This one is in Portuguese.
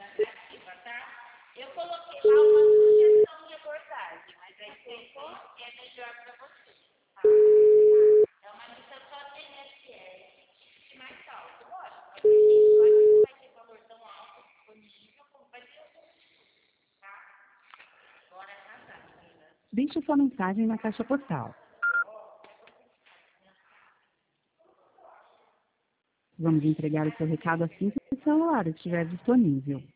narrativa, tá? Eu coloquei lá uma sugestão de abordagem, mas aí você é melhor para você, tá? É uma lista só de INSS mais alto, lógico. Vai ter gente lá que não vai ter valor tão alto disponível, como vai ter outro, tá? Bora casar, meninas. Deixe sua mensagem na caixa postal. Vamos entregar o seu recado assim que o celular estiver disponível.